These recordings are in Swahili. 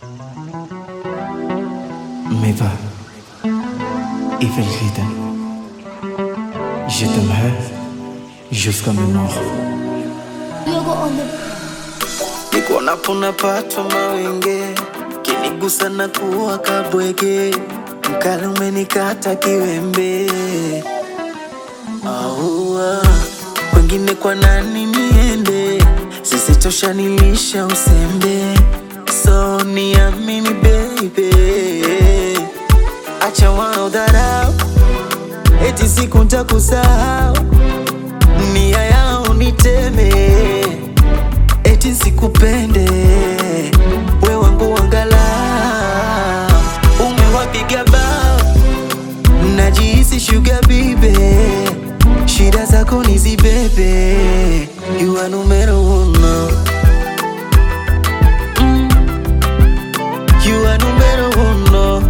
Mais va, Evelrida, je t'aimerai jusqu'à mes morts. Niko napata mawenge, kinigusa na kuwa kabwege, mkali umenikata kiwembe. Wengine kwa nani niende, sisi tosha nilisha usembe. So niamini baby, acha wao dharau, eti siku nitakusahau, nia yao niteme, eti sikupende, we wangu angalau. Umewapiga bao, najihisi sugar baby, shida zako nizibebe. You are numero uno, you are numero uno,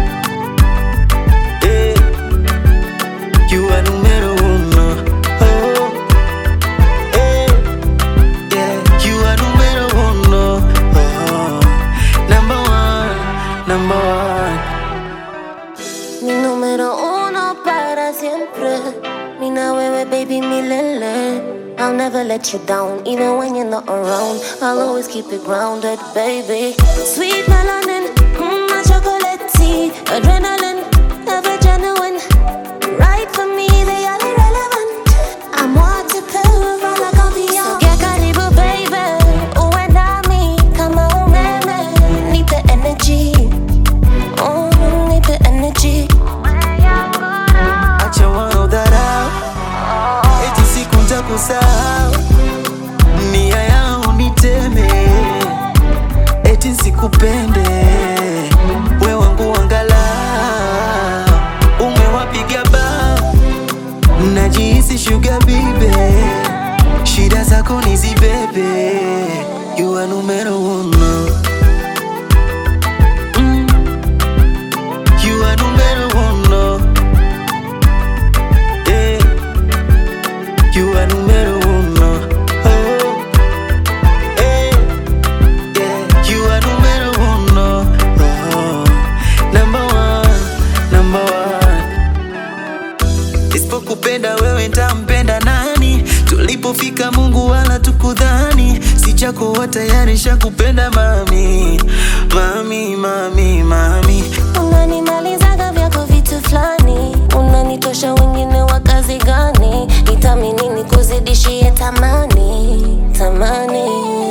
hey. You are numero uno, oh, hey. Yeah. You are numero uno, oh. Number one, number one. Mi número uno para siempre. Mina wewe baby milele. I'll never let you down, even when you're not around. I'll always keep it grounded, baby. Sweet melanin, my chocolate tea, adrenaline, ever genuine. Right for me, they are irrelevant. I'm waterproof, all I can be on. So get karibu, baby. Uwe nami kama umeme. Need the energy, need the energy. Acha wao dharau, eti siku nitakusahau, nia yao niteme, eti sikupende, we wangu angalau. Umewapiga bao, najihisi sugar baby, shida zako nizibebe. You are numero uno, you are numero uno, yeah. You are numero uno, oh, hey. Yeah. You are numero uno, oh. Number one, number one. Isipokupenda wewe nitampenda nani? Tulipofika Mungu wala tukudhani, si chako wa tayari shakupenda mami. Mami, mami, mami. Unanimalizaga vyako vitu flani, unanitosha wengine wa kazi gani? Nitamini nikuzidishie tamani, tamani.